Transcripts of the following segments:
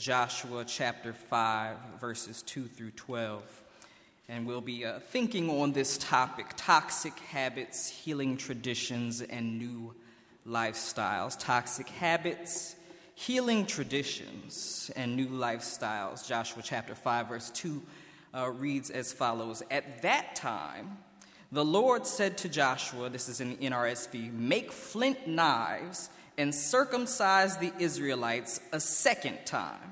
Joshua chapter 5, verses 2 through 12. And we'll be thinking on this topic, toxic habits, healing traditions, and new lifestyles. Toxic habits, healing traditions, and new lifestyles. Joshua chapter 5, verse 2 reads as follows. At that time, the Lord said to Joshua, this is in the NRSV, make flint knives and circumcise the Israelites a second time.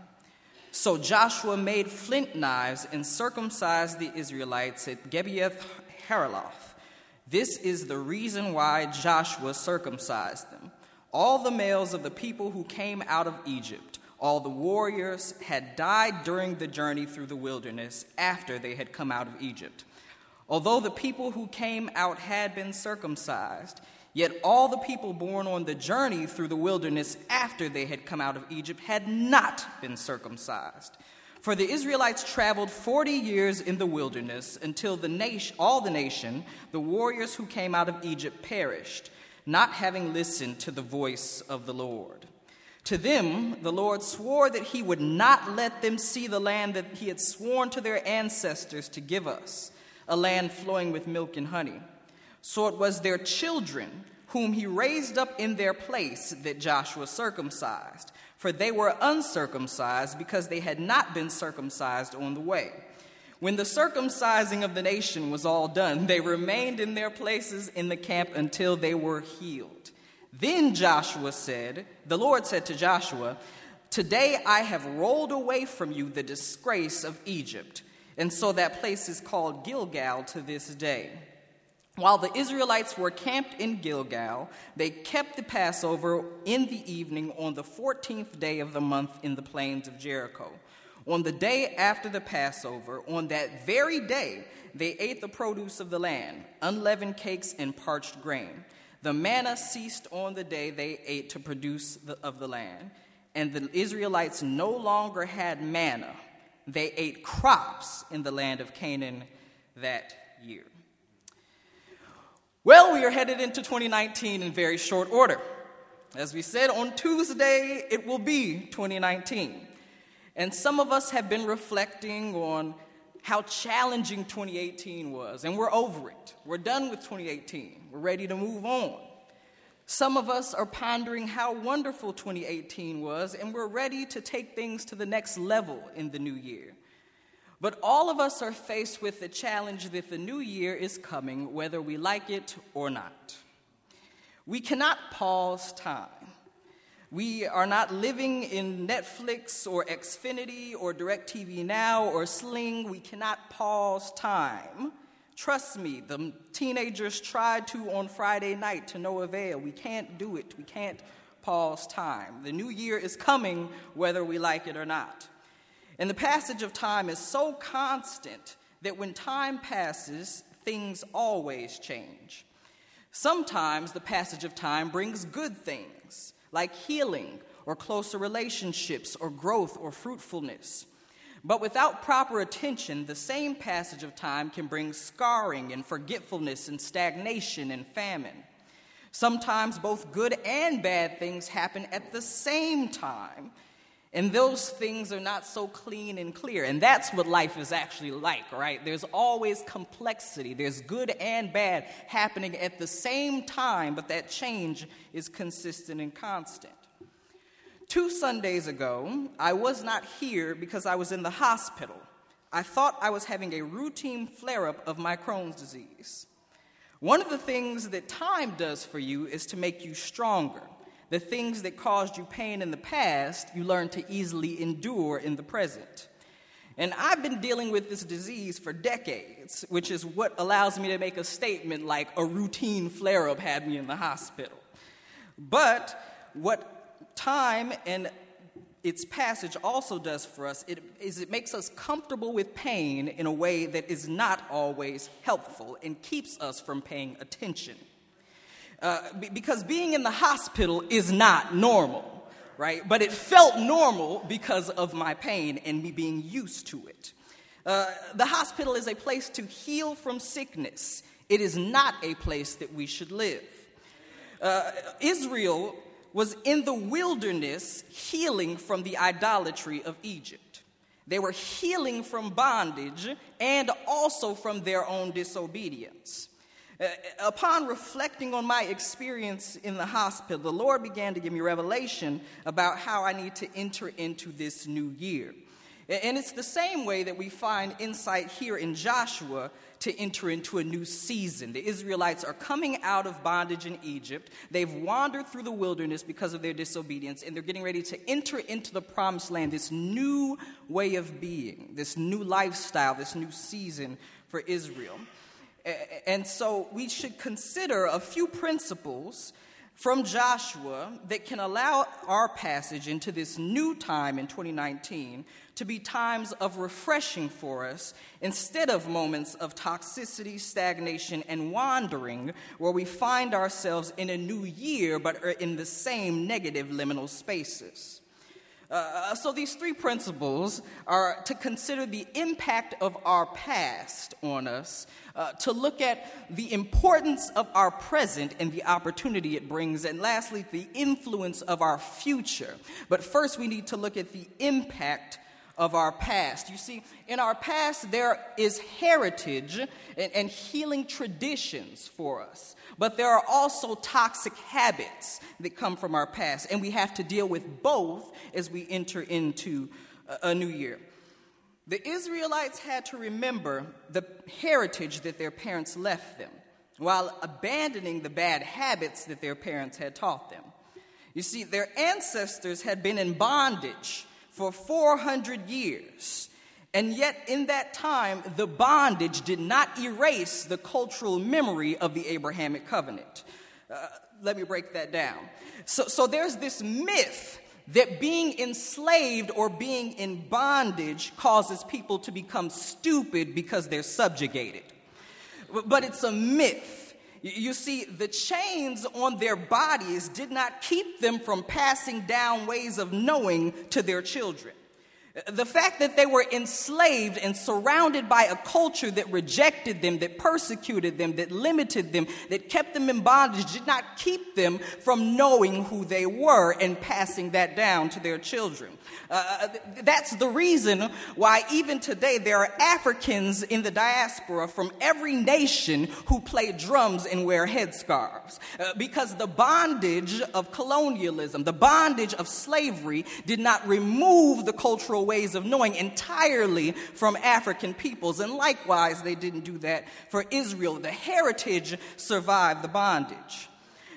So Joshua made flint knives and circumcised the Israelites at Gibeath-Haaraloth. This is the reason why Joshua circumcised them. All the males of the people who came out of Egypt, all the warriors, had died during the journey through the wilderness after they had come out of Egypt. Although the people who came out had been circumcised, yet all the people born on the journey through the wilderness after they had come out of Egypt had not been circumcised. For the Israelites traveled 40 years in the wilderness until all the nation, the warriors who came out of Egypt, perished, not having listened to the voice of the Lord. To them, the Lord swore that he would not let them see the land that he had sworn to their ancestors to give us, a land flowing with milk and honey. So it was their children, whom he raised up in their place, that Joshua circumcised, for they were uncircumcised because they had not been circumcised on the way. When the circumcising of the nation was all done, they remained in their places in the camp until they were healed. Then the Lord said to Joshua, today I have rolled away from you the disgrace of Egypt. And so that place is called Gilgal to this day. While the Israelites were camped in Gilgal, they kept the Passover in the evening on the 14th day of the month in the plains of Jericho. On the day after the Passover, on that very day, they ate the produce of the land, unleavened cakes and parched grain. The manna ceased on the day they ate to produce of the land, and the Israelites no longer had manna. They ate crops in the land of Canaan that year. Well, we are headed into 2019 in very short order. As we said, on Tuesday, it will be 2019. And some of us have been reflecting on how challenging 2018 was, and we're over it. We're done with 2018. We're ready to move on. Some of us are pondering how wonderful 2018 was, and we're ready to take things to the next level in the new year. But all of us are faced with the challenge that the new year is coming, whether we like it or not. We cannot pause time. We are not living in Netflix or Xfinity or DirecTV Now or Sling. We cannot pause time. Trust me, the teenagers tried to on Friday night to no avail. We can't do it. We can't pause time. The new year is coming whether we like it or not. And the passage of time is so constant that when time passes, things always change. Sometimes the passage of time brings good things, like healing or closer relationships or growth or fruitfulness. But without proper attention, the same passage of time can bring scarring and forgetfulness and stagnation and famine. Sometimes both good and bad things happen at the same time, and those things are not so clean and clear. And that's what life is actually like, right? There's always complexity. There's good and bad happening at the same time, but that change is consistent and constant. 2 Sundays ago, I was not here because I was in the hospital. I thought I was having a routine flare-up of my Crohn's disease. One of the things that time does for you is to make you stronger. The things that caused you pain in the past, you learn to easily endure in the present. And I've been dealing with this disease for decades, which is what allows me to make a statement like a routine flare-up had me in the hospital. But what time and its passage also does for us it makes us comfortable with pain in a way that is not always helpful and keeps us from paying attention. Because being in the hospital is not normal, right? But it felt normal because of my pain and me being used to it. The hospital is a place to heal from sickness. It is not a place that we should live. Israel was in the wilderness healing from the idolatry of Egypt. They were healing from bondage and also from their own disobedience. Upon reflecting on my experience in the hospital, the Lord began to give me revelation about how I need to enter into this new year. And it's the same way that we find insight here in Joshua to enter into a new season. The Israelites are coming out of bondage in Egypt. They've wandered through the wilderness because of their disobedience, and they're getting ready to enter into the promised land, this new way of being, this new lifestyle, this new season for Israel. And so we should consider a few principles from Joshua that can allow our passage into this new time in 2019 to be times of refreshing for us instead of moments of toxicity, stagnation, and wandering where we find ourselves in a new year but are in the same negative liminal spaces. So these three principles are to consider the impact of our past on us, to look at the importance of our present and the opportunity it brings, and lastly, the influence of our future. But first, we need to look at the impact of our past. You see, in our past, there is heritage and healing traditions for us. But there are also toxic habits that come from our past, and we have to deal with both as we enter into a new year. The Israelites had to remember the heritage that their parents left them while abandoning the bad habits that their parents had taught them. You see, their ancestors had been in bondage for 400 years. And yet, in that time, the bondage did not erase the cultural memory of the Abrahamic covenant. Let me break that down. So there's this myth that being enslaved or being in bondage causes people to become stupid because they're subjugated. But it's a myth. You see, the chains on their bodies did not keep them from passing down ways of knowing to their children. The fact that they were enslaved and surrounded by a culture that rejected them, that persecuted them, that limited them, that kept them in bondage, did not keep them from knowing who they were and passing that down to their children. That's the reason why even today there are Africans in the diaspora from every nation who play drums and wear headscarves. Because the bondage of colonialism, the bondage of slavery did not remove the cultural ways of knowing entirely from African peoples. And likewise, they didn't do that for Israel. The heritage survived the bondage.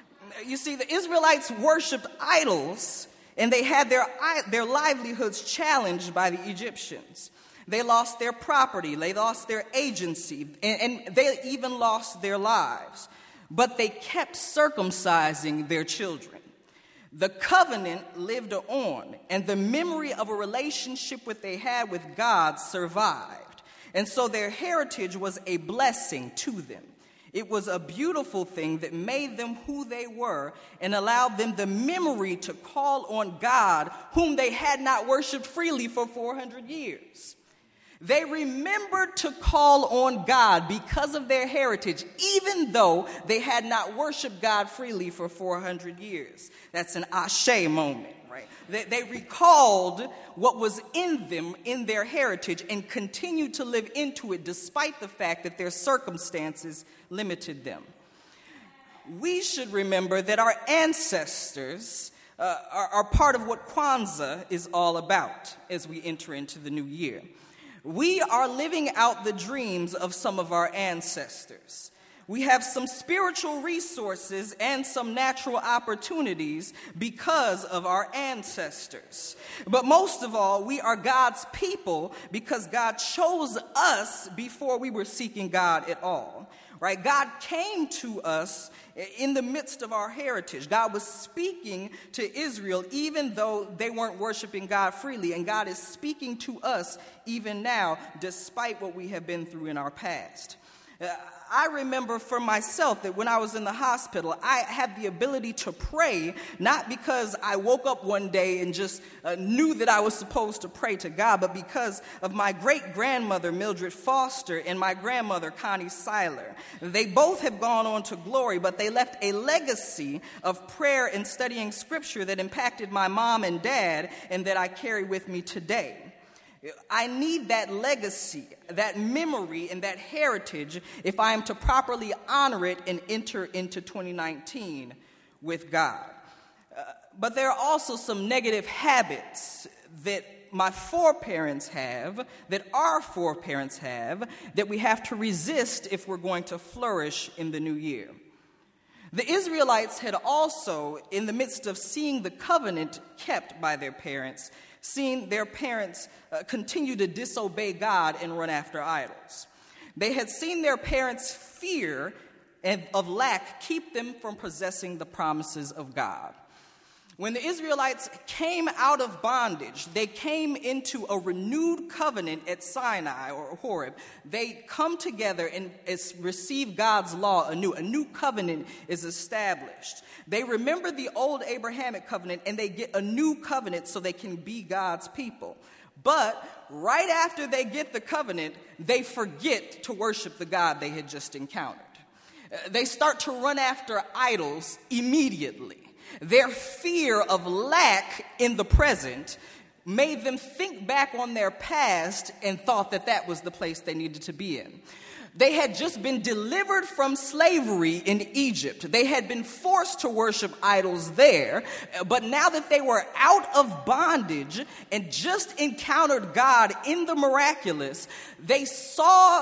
You see, the Israelites worshipped idols, and they had their livelihoods challenged by the Egyptians. They lost their property, they lost their agency, and they even lost their lives. But they kept circumcising their children. The covenant lived on, and the memory of a relationship that they had with God survived. And so their heritage was a blessing to them. It was a beautiful thing that made them who they were and allowed them the memory to call on God, whom they had not worshiped freely for 400 years. They remembered to call on God because of their heritage, even though they had not worshiped God freely for 400 years. That's an Ashe moment, right? They recalled what was in them, in their heritage, and continued to live into it despite the fact that their circumstances limited them. We should remember that our ancestors are part of what Kwanzaa is all about as we enter into the new year. We are living out the dreams of some of our ancestors. We have some spiritual resources and some natural opportunities because of our ancestors. But most of all, we are God's people because God chose us before we were seeking God at all. Right? God came to us in the midst of our heritage. God was speaking to Israel even though they weren't worshiping God freely. And God is speaking to us even now despite what we have been through in our past. I remember for myself that when I was in the hospital, I had the ability to pray, not because I woke up one day and just knew that I was supposed to pray to God, but because of my great-grandmother, Mildred Foster, and my grandmother, Connie Seiler. They both have gone on to glory, but they left a legacy of prayer and studying Scripture that impacted my mom and dad and that I carry with me today. I need that legacy, that memory, and that heritage if I am to properly honor it and enter into 2019 with God. But there are also some negative habits that my foreparents have, that our foreparents have, that we have to resist if we're going to flourish in the new year. The Israelites had also, in the midst of seeing the covenant kept by their parents, seen their parents continue to disobey God and run after idols. They had seen their parents' fear of lack keep them from possessing the promises of God. When the Israelites came out of bondage, they came into a renewed covenant at Sinai or Horeb. They come together and receive God's law anew. A new covenant is established. They remember the old Abrahamic covenant and they get a new covenant so they can be God's people. But right after they get the covenant, they forget to worship the God they had just encountered. They start to run after idols immediately. Their fear of lack in the present made them think back on their past and thought that that was the place they needed to be in. They had just been delivered from slavery in Egypt. They had been forced to worship idols there. But now that they were out of bondage and just encountered God in the miraculous, they saw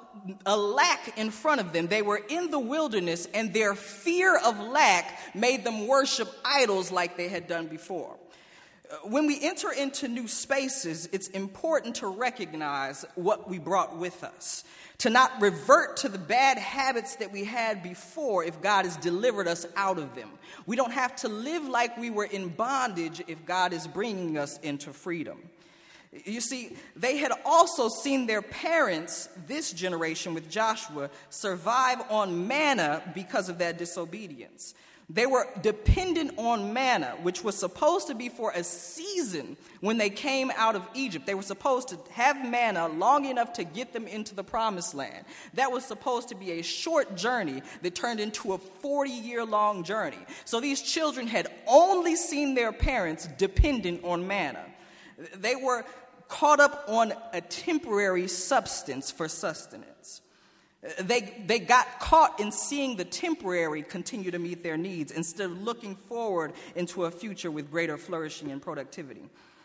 a lack in front of them. They were in the wilderness, and their fear of lack made them worship idols like they had done before. When we enter into new spaces, it's important to recognize what we brought with us, to not revert to the bad habits that we had before if God has delivered us out of them. We don't have to live like we were in bondage if God is bringing us into freedom. You see, they had also seen their parents, this generation with Joshua, survive on manna because of that disobedience. They were dependent on manna, which was supposed to be for a season when they came out of Egypt. They were supposed to have manna long enough to get them into the promised land. That was supposed to be a short journey that turned into a 40-year-long journey. So these children had only seen their parents dependent on manna. They were caught up on a temporary substance for sustenance. They got caught in seeing the temporary continue to meet their needs instead of looking forward into a future with greater flourishing and productivity.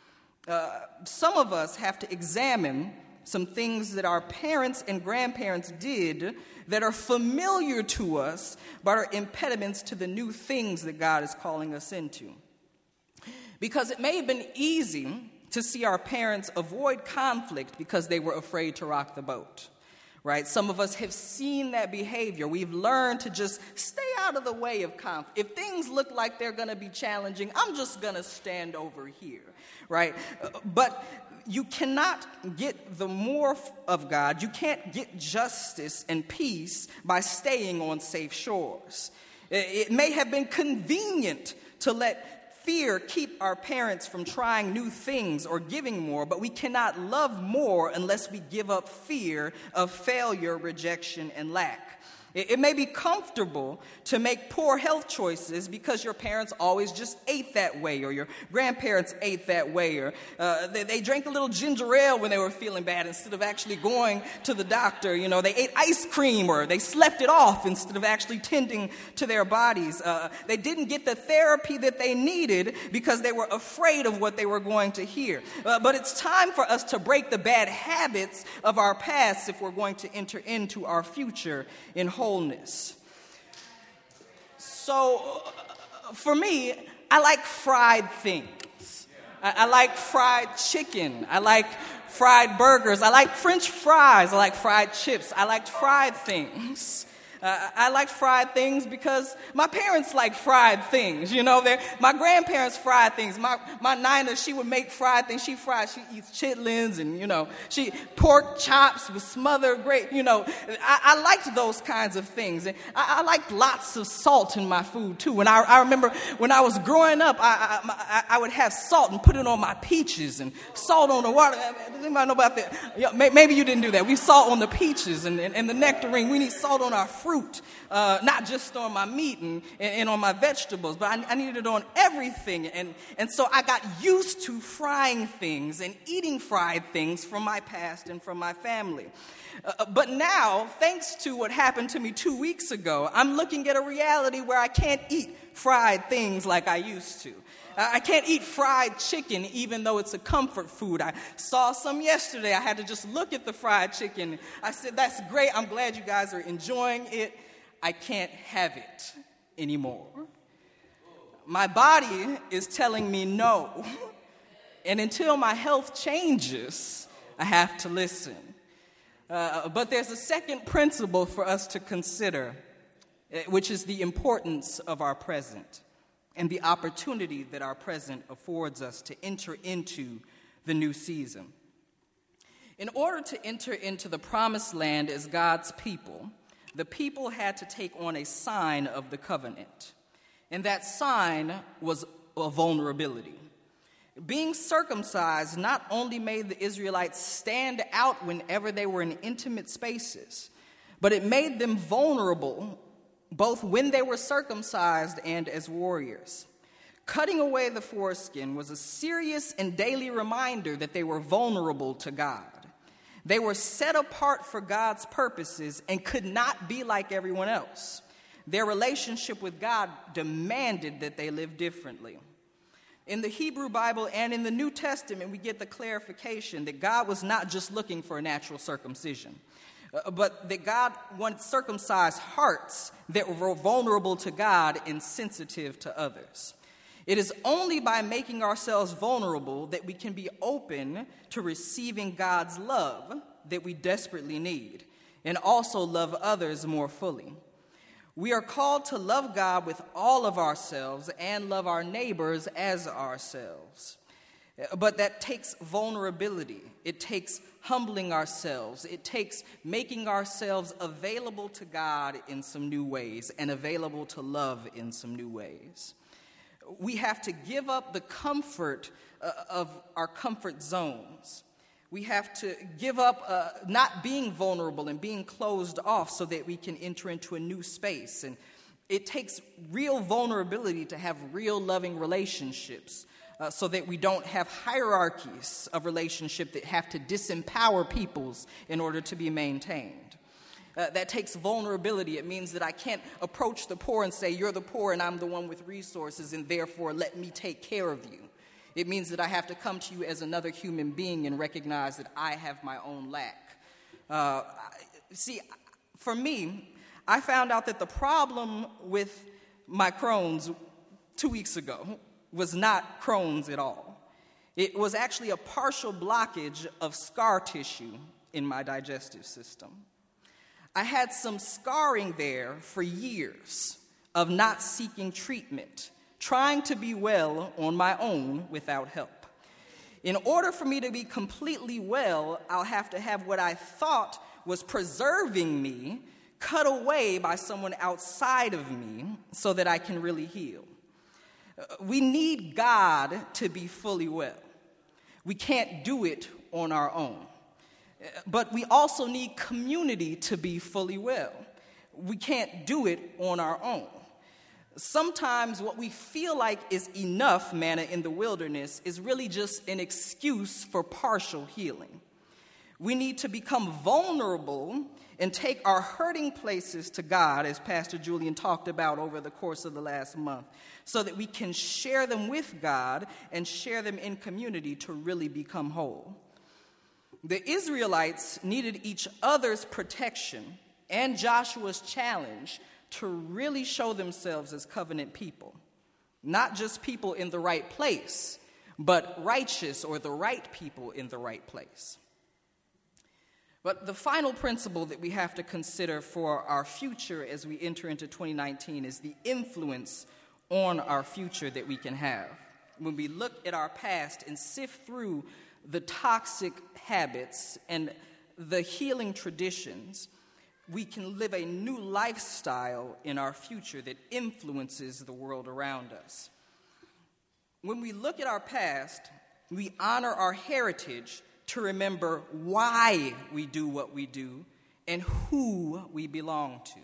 Some of us have to examine some things that our parents and grandparents did that are familiar to us but are impediments to the new things that God is calling us into. Because it may have been easy to see our parents avoid conflict because they were afraid to rock the boat, right? Some of us have seen that behavior. We've learned to just stay out of the way of conflict. If things look like they're going to be challenging, I'm just going to stand over here, right? But you cannot get the more of God. You can't get justice and peace by staying on safe shores. It may have been convenient to let fear keep our parents from trying new things or giving more, but we cannot love more unless we give up fear of failure, rejection, and lack. It may be comfortable to make poor health choices because your parents always just ate that way, or your grandparents ate that way, or they drank a little ginger ale when they were feeling bad instead of actually going to the doctor. You know, they ate ice cream, or they slept it off instead of actually tending to their bodies. They didn't get the therapy that they needed because they were afraid of what they were going to hear. But it's time for us to break the bad habits of our past if we're going to enter into our future in wholeness. So, for me, I like fried things. I like fried chicken. I like fried burgers. I like French fries. I like fried chips. I like fried things. I liked fried things because my parents liked fried things. My grandparents fried things. My Nina, she would make fried things. She eats chitlins and, she pork chops with smothered grape. I liked those kinds of things. And I liked lots of salt in my food, too. And I remember when I was growing up, I would have salt and put it on my peaches and salt on the water. Does anybody know about that? Maybe you didn't do that. We salt on the peaches and the nectarine. We need salt on our fruit, not just on my meat and on my vegetables, but I needed it on everything. And so I got used to frying things and eating fried things from my past and from my family. But now, thanks to what happened to me 2 weeks ago, I'm looking at a reality where I can't eat fried things like I used to. I can't eat fried chicken even though it's a comfort food. I saw some yesterday. I had to just look at the fried chicken. I said, that's great. I'm glad you guys are enjoying it. I can't have it anymore. My body is telling me no. And until my health changes, I have to listen. But there's a second principle for us to consider, which is the importance of our present and the opportunity that our present affords us to enter into the new season. In order to enter into the promised land as God's people, the people had to take on a sign of the covenant. And that sign was a vulnerability. Being circumcised not only made the Israelites stand out whenever they were in intimate spaces, but it made them vulnerable both when they were circumcised and as warriors. Cutting away the foreskin was a serious and daily reminder that they were vulnerable to God. They were set apart for God's purposes and could not be like everyone else. Their relationship with God demanded that they live differently. In the Hebrew Bible and in the New Testament, we get the clarification that God was not just looking for a natural circumcision, but that God wanted circumcised hearts that were vulnerable to God and sensitive to others. It is only by making ourselves vulnerable that we can be open to receiving God's love that we desperately need, and also love others more fully. We are called to love God with all of ourselves and love our neighbors as ourselves. But that takes vulnerability. It takes humbling ourselves. It takes making ourselves available to God in some new ways and available to love in some new ways. We have to give up the comfort of our comfort zones. We have to give up not being vulnerable and being closed off so that we can enter into a new space. And it takes real vulnerability to have real loving relationships so that we don't have hierarchies of relationship that have to disempower peoples in order to be maintained. That takes vulnerability. It means that I can't approach the poor and say, you're the poor and I'm the one with resources and therefore let me take care of you. It means that I have to come to you as another human being and recognize that I have my own lack. See, for me, I found out that the problem with my Crohn's 2 weeks ago was not Crohn's at all. It was actually a partial blockage of scar tissue in my digestive system. I had some scarring there for years of not seeking treatment, trying to be well on my own without help. In order for me to be completely well, I'll have to have what I thought was preserving me cut away by someone outside of me so that I can really heal. We need God to be fully well. We can't do it on our own. But we also need community to be fully well. We can't do it on our own. Sometimes what we feel like is enough manna in the wilderness is really just an excuse for partial healing. We need to become vulnerable and take our hurting places to God, as Pastor Julian talked about over the course of the last month, so that we can share them with God and share them in community to really become whole. The Israelites needed each other's protection and Joshua's challenge to really show themselves as covenant people. Not just people in the right place, but righteous or the right people in the right place. But the final principle that we have to consider for our future as we enter into 2019 is the influence on our future that we can have. When we look at our past and sift through the toxic habits and the healing traditions, we can live a new lifestyle in our future that influences the world around us. When we look at our past, we honor our heritage to remember why we do what we do and who we belong to.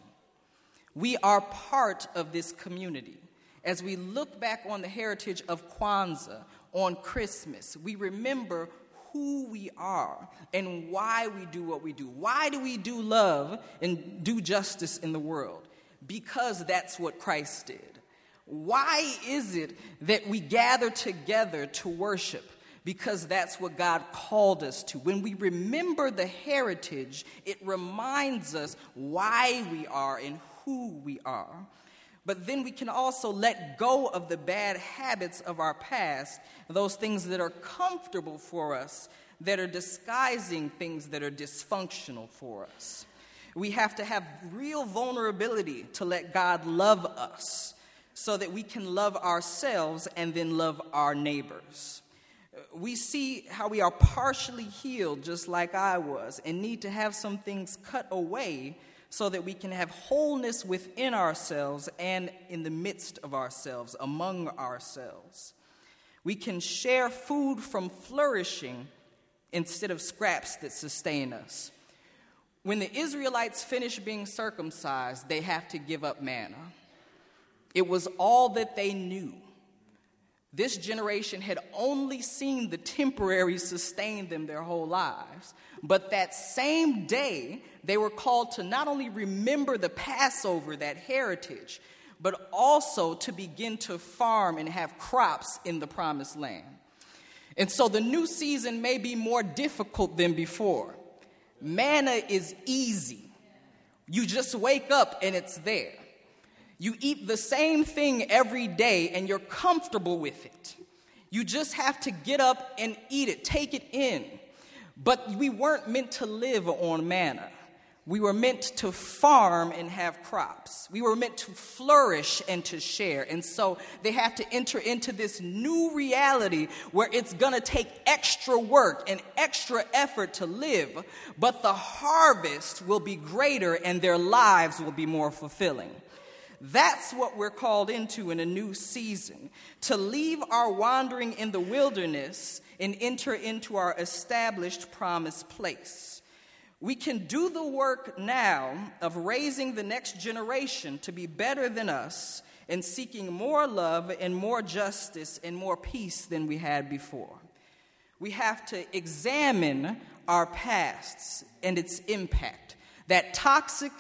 We are part of this community. As we look back on the heritage of Kwanzaa, on Christmas, we remember who we are and why we do what we do. Why do we do love and do justice in the world? Because that's what Christ did. Why is it that we gather together to worship? Because that's what God called us to. When we remember the heritage, it reminds us why we are and who we are. But then we can also let go of the bad habits of our past, those things that are comfortable for us, that are disguising things that are dysfunctional for us. We have to have real vulnerability to let God love us so that we can love ourselves and then love our neighbors. We see how we are partially healed, just like I was, and need to have some things cut away so that we can have wholeness within ourselves and in the midst of ourselves, among ourselves. We can share food from flourishing instead of scraps that sustain us. When the Israelites finish being circumcised, they have to give up manna. It was all that they knew. This generation had only seen the temporary sustain them their whole lives. But that same day, they were called to not only remember the Passover, that heritage, but also to begin to farm and have crops in the promised land. And so the new season may be more difficult than before. Manna is easy. You just wake up and it's there. You eat the same thing every day and you're comfortable with it. You just have to get up and eat it, take it in. But we weren't meant to live on manna. We were meant to farm and have crops. We were meant to flourish and to share. And so they have to enter into this new reality where it's going to take extra work and extra effort to live, but the harvest will be greater and their lives will be more fulfilling. That's what we're called into in a new season, to leave our wandering in the wilderness and enter into our established promised place. We can do the work now of raising the next generation to be better than us and seeking more love and more justice and more peace than we had before. We have to examine our pasts and its impact, that toxic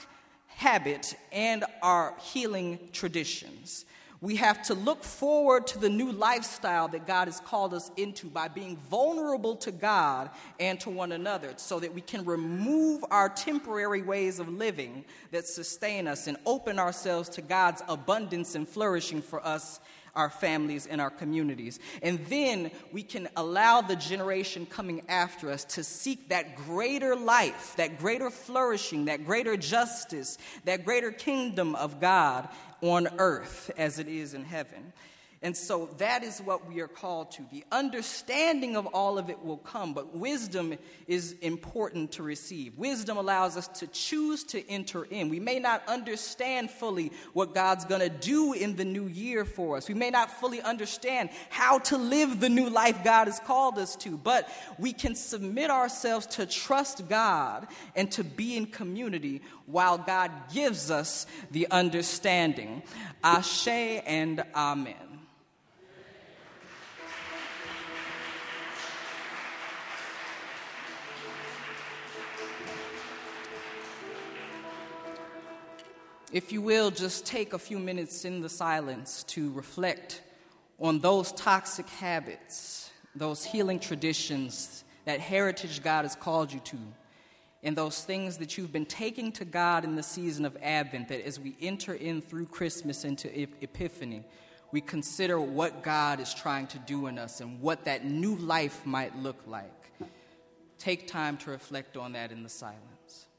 habit and our healing traditions. We have to look forward to the new lifestyle that God has called us into by being vulnerable to God and to one another so that we can remove our temporary ways of living that sustain us and open ourselves to God's abundance and flourishing for us, our families, and our communities. And then we can allow the generation coming after us to seek that greater life, that greater flourishing, that greater justice, that greater kingdom of God on earth as it is in heaven. And so that is what we are called to. The understanding of all of it will come, but wisdom is important to receive. Wisdom allows us to choose to enter in. We may not understand fully what God's going to do in the new year for us. We may not fully understand how to live the new life God has called us to, but we can submit ourselves to trust God and to be in community while God gives us the understanding. Ashe and Amen. If you will, just take a few minutes in the silence to reflect on those toxic habits, those healing traditions, that heritage God has called you to, and those things that you've been taking to God in the season of Advent, that as we enter in through Christmas into Epiphany, we consider what God is trying to do in us and what that new life might look like. take time to reflect on that in the silence.